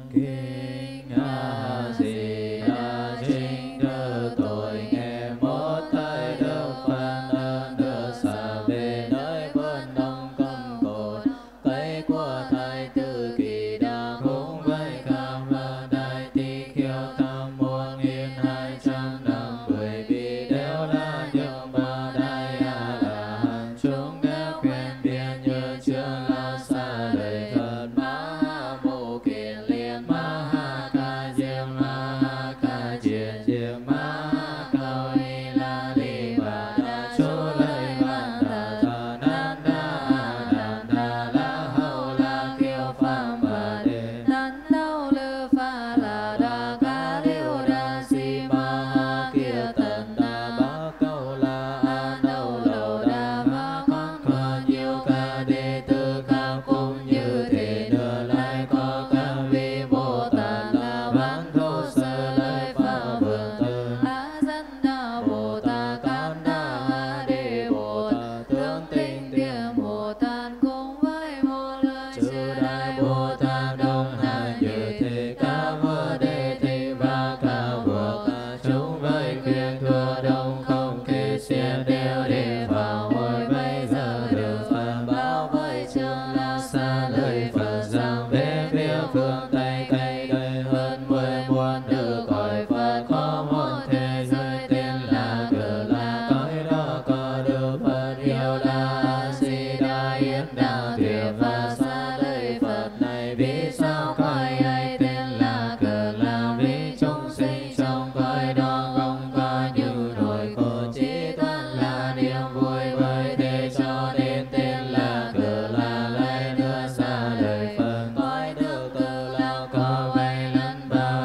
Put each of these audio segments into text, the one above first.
Kinh A Di Đà chính đức tội nghe một thay đức Phật đưa xa về nơi vân đông cầm cột cây của thái tử Kỳ Đà cũng với cảm ơn đại tỳ kheo tam muôn nghìn 200 năm bởi vì đều là những ba đại a la hán chúng đã khuyên biện như chưa là xa lời Phật Ma Mô Kiền Liên Ma Ca Diêm Ma Ca Diên Diêm Ma Cao Ni La Li Bà Đà Chú Lợi Văn Đà Thà Nan Đà Đàn Đà La Hầu La Kiêu Phàm Bà Đề Tấn Đâu Lư Pha La Đà Ca Liêu Đà Si Ma Ha Kia Tần Đà Bá Câu La A Đâu Lầu Đà Ma Con có nhiều ca đệ tử khác cũng như thế nữa lại có các vị Bồ Tát là bán thô sơ lời Pháp Vương Tử A Dân Đà Bồ Tát Cát Đà A Đề Bồ Tát Tướng Tinh Tiệm Bồ Tát cùng với một lời chư Đại Bồ Tát đồng hành như thế ca vua Đề Thị và ca vua ca chúng với khuyên thua đông không kê xiên đều để vào hồi bây giờ được Phật báo với trường La xa lời Phật rằng về phía phương Tây cây đời hơn 10 muôn nữ cõi Phật có một thế giới tên là Cực Lạc cõi đó có được Phật Hiệu Đà A Di Đà Yến Đà Thuyết và xa lời Phật này vì sao cõi ấy tên là Cực Lạc vì chúng sinh trong cõi đó không có những nỗi khổ chỉ toàn là niềm vui bởi thế cho nên tên là Cực Lạc lại nữa xa lời Phật cõi nước Cực Lạc có 7 lần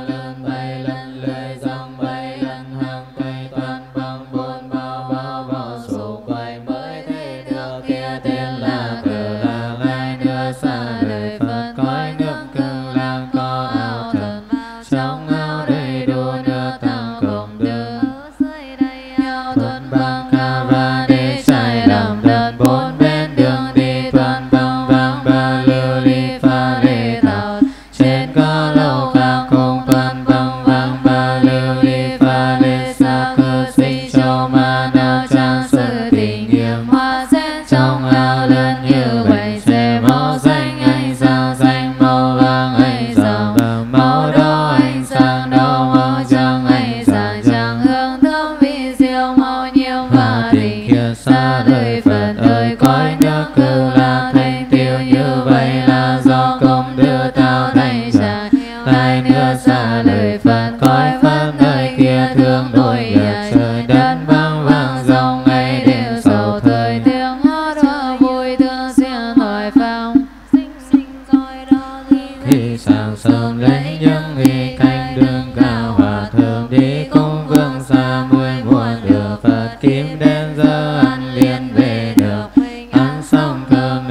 7 lần lưỡi răng 7 lần hàng cây toàn bằng 4 bao bao bao xung quanh mới thấy được kia tên là Cực Lạc lại nữa xa lời Phật cõi nước Cực Lạc có ao thần trong ao đầy đủ nước thang cùng đường dưới đây ao thuần bằng ca và để trải làm đất 4 bên đường đi toàn bằng vàng ba lưu ly pha lê thảo trên có lầu khác cùng toàn bằng vàng ba lưu ly pha lê xa cơ sinh châu ma nào trang sự tình nghiêm hoa sen trong ao lớn như vậy sẽ màu xanh ánh sao xanh màu vàng ánh sao vàng màu đỏ ánh sáng đỏ màu trắng ánh sáng trắng hương thơm vị diệu màu nhiệm và tình khiết xa lời Phật ơi cõi nước Cực Lạc thành tiêu như vậy là do công đưa tạo thành tràng lại nữa xa lời Phật cõi Phật nơi kia thương đổi trời đất vang vang dòng ngày đêm sầu thời tiếng hát hoa vui thương xiên hỏi phong sinh sinh coi đó khi sáng sớm lấy những nghi canh đường cao hòa thượng đi cung vương xa 10 muôn đường Phật kim đến giờ ăn liền về được ăn xong cơm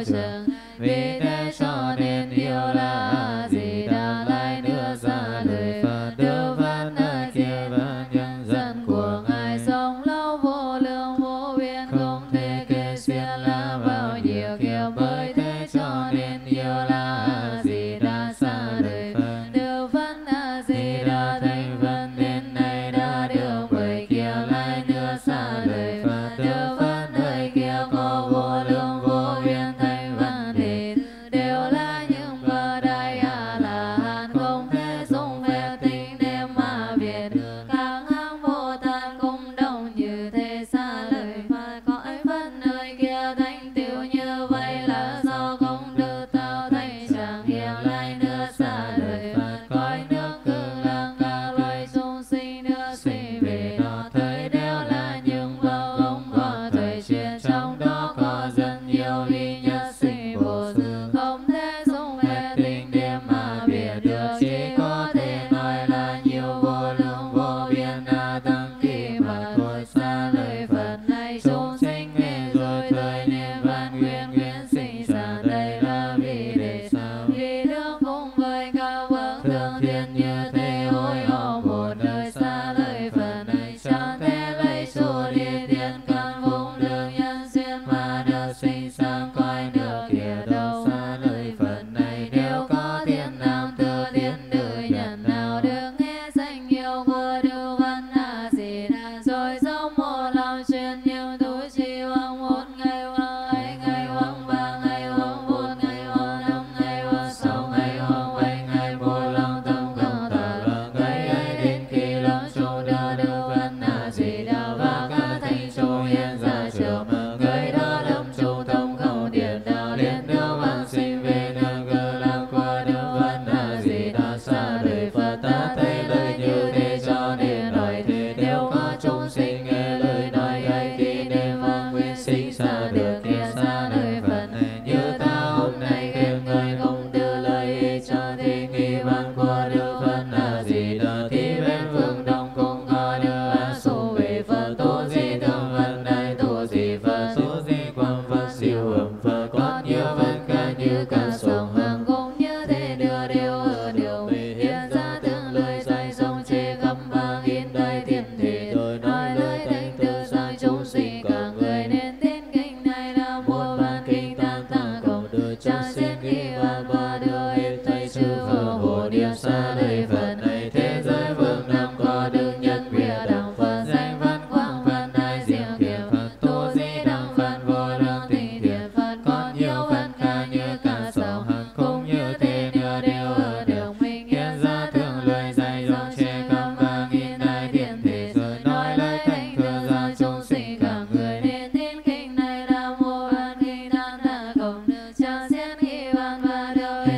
trường. Vì thế cho nên yêu là A Di Đà, lại nữa ra lời Phật đưa văn kia và nhân dân của Ngài sống lâu vô lượng vô biên, không thể kể xiết là bao nhiêu kiếp. Bởi thế cho nên yêu là A Di Đà, xa lời Phật đưa văn A Di Đà, thành văn đến nay đã được bởi kia, lại nữa xa lời Phật đưa văn nơi kia có vô lượng vô biên thành văn thì đều là những bậc đại A La Hán, không thể dùng phép tính để mà biết được. Các hạng Bồ Tát cũng đồng như thế, xa lời Phật cõi Phật nơi kia thành tựu như vậy là do công đức tạo thành chẳng hiện. Lại nữa xa lời Phật cõi nước Cực Lạc các loài chúng sinh nữa sinh về đó thấy đều là những bậc không có thời chuyện, trong đó có rất nhiều vị nhất sinh vô sự, không thể dùng phép tính để mà biết được. Chỉ có thể nói là nhiều vô lượng vô biên A Tăng Kỳ mà thôi. Xa lời Phật này chúng sinh nghe rồi thời niệm văn nguyện nguyện sinh ra đây là vì để sao? Vì được cùng với các bậc thượng thiên như thế ôi họ một đời. Xa lời Phật này chẳng thể lấy chủ đi thiên căn vùng được nhân duyên mà được sinh sang cõi nước kia đâu. Xa lời Phật này đều có thiên nam tự thiên nữ nhân nào được nghe danh hiệu của Đức Văn A Di Đà, rồi giống một lòng chuyên nhiều tu trì hoằng một ngày hoằng hai ngày hoằng ba ngày hoằng bốn ngày hoằng năm ngày hoằng sáu ngày hoằng bảy ngày, một lòng tâm không tà vọng ngày ấy đến khi lâm chung đưa Đức Văn A Di Đà và các thánh chúng hiện ra trước mặt người đó. Lâm chung tâm không điển đạo liền Đức Văn sinh về nước Cực Lạc của Đức Văn A Di Đà. Xa lời Phật ta thấy lời như thế cho nên nói thế, đều có chúng sinh nghe lời nói ấy khi đêm vang nguyện sinh xa được kia. Xa lời Phật này như ta hôm nay khen người không từ lời ý cho thi nghi văn của Đức Phật A Di Đà, thì bên phương đông cũng có Đức A Xu về Phật tu di thượng Phật đại tu di Phật tu di quang Phật siêu hưởng Phật, có nhiều Phật ca như ca sông hằng cũng như thế đưa đều ở điều hiện ra tương lời dạy dòng chế khắp ba nghìn đại thiên thị, rồi nói lời thánh từ sang chúng sinh cả người nên tin kinh này là một bản kinh tam tạng không được cha xin khi và qua đưa hết thầy chư Phật hộ niệm. Xa lời Phật này thế giới vương nam có đức nhất địa đẳng Phật danh văn quang Phật đại diệu kiệt Phật tu di đẳng Phật vô lượng tinh thiện Phật, có nhiều Phật ca như ca sầu hằng cũng như thế nữa đều ở được mình hiện ra thường lời dạy dòng che khắp ba nghìn đại thiên thị, rồi nói lời thánh thừa ra chúng sinh cả người nên tin kinh này là một bản kinh tam tạng không được cha xin khi văn và được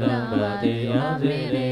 đăng bà thị áo di đê